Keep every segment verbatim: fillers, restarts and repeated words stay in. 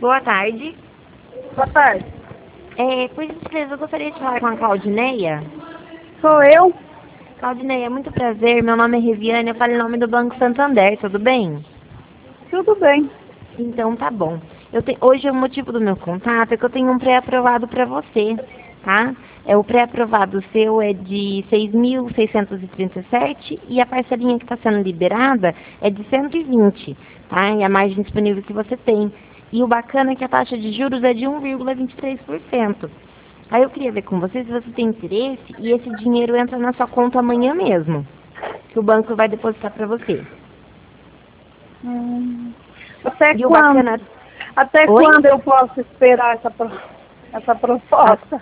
Boa tarde. Boa tarde. É, por gentileza, eu gostaria de falar com a Claudineia. Sou eu? Claudineia, muito prazer. Meu nome é Reviane, eu falo em nome do Banco Santander, tudo bem? Tudo bem. Então tá bom. Eu te... Hoje o motivo do meu contato é que eu tenho um pré-aprovado para você, tá? É, o pré-aprovado seu é de seis mil seiscentos e trinta e sete e a parcelinha que está sendo liberada é de cento e vinte, tá? E a margem disponível que você tem. E o bacana é que a taxa de juros é de um vírgula vinte e três por cento. Aí eu queria ver com você se você tem interesse e esse dinheiro entra na sua conta amanhã mesmo, que o banco vai depositar para você. Hum. Até E o quando? bacana... Até Oi? quando eu posso esperar essa, pro... essa proposta?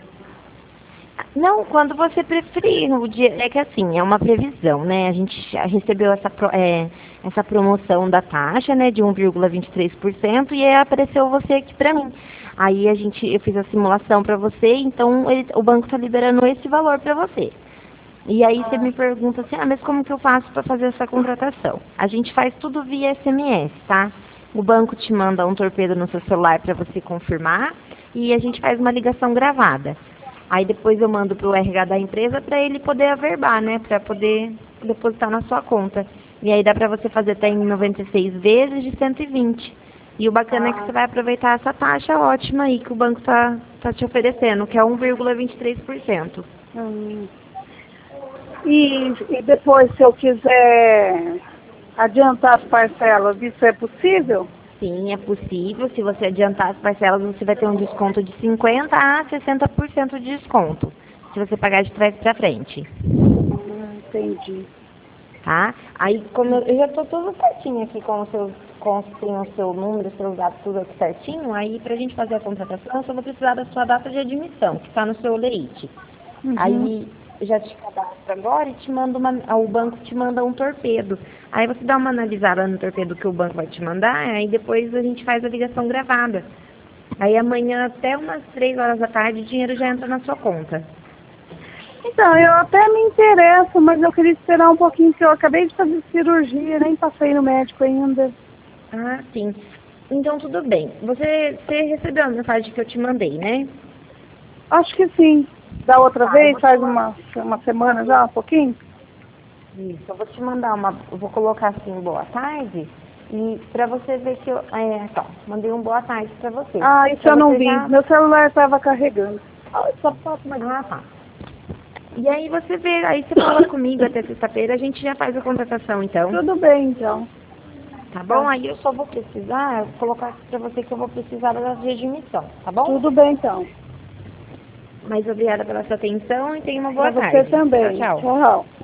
Não, quando você preferir. O dia, é que assim, é uma previsão, né? A gente já recebeu essa, pro- é, essa promoção da taxa, né, de um vírgula vinte e três por cento e aí apareceu você aqui pra mim. Aí a gente, eu fiz a simulação pra você, então ele- o banco tá liberando esse valor pra você. E aí você me pergunta assim, ah, mas como que eu faço para fazer essa contratação? A gente faz tudo via S M S, tá? O banco te manda um torpedo no seu celular para você confirmar e a gente faz uma ligação gravada. Aí depois eu mando pro R H da empresa para ele poder averbar, né? Para poder depositar na sua conta. E aí dá para você fazer até em noventa e seis vezes de cento e vinte. E o bacana é que você vai aproveitar essa taxa ótima aí que o banco tá, tá te oferecendo, que é um vírgula vinte e três por cento. Hum. E, e depois, se eu quiser adiantar as parcelas, isso é possível? Sim, é possível. Se você adiantar as parcelas, você vai ter um desconto de cinquenta a sessenta por cento de desconto, se você pagar de trás para frente, Hum, entendi. tá? Aí, como eu, eu já estou tudo certinho aqui com o seu, com tem o seu número, os seus dados tudo aqui certinho, aí para a gente fazer a contratação, eu só vou precisar da sua data de admissão, que está no seu leite. Uhum. Aí eu já te cadastro agora e te mando uma, o banco te manda um torpedo. Aí você dá uma analisada no torpedo que o banco vai te mandar, aí depois a gente faz a ligação gravada. Aí amanhã até umas três horas da tarde o dinheiro já entra na sua conta. Então, eu até me interesso, mas eu queria esperar um pouquinho, porque eu acabei de fazer cirurgia, nem passei no médico ainda. Ah, sim. Então tudo bem. Você, você recebeu a mensagem que eu te mandei, né? Acho que sim. Da outra Tá, eu vez, vou te faz mandar. uma, uma semana já, um pouquinho? Isso, eu vou te mandar uma. Eu vou colocar assim, boa tarde. E pra você ver que eu. É, tá, mandei um boa tarde pra você. Ah, isso Pra eu não você vi. já. Meu celular estava carregando. Ah, só falta mais. Ah, tá. E aí você vê, aí você fala comigo até sexta-feira, a gente já faz a contratação então. Tudo bem, então. Tá bom? Tá. Aí eu só vou precisar, vou colocar aqui pra você que eu vou precisar da de admissão, tá bom? Tudo bem, então. Mas obrigada pela sua atenção e tenha uma Para boa você tarde. Tchau, também. tchau. Tchau.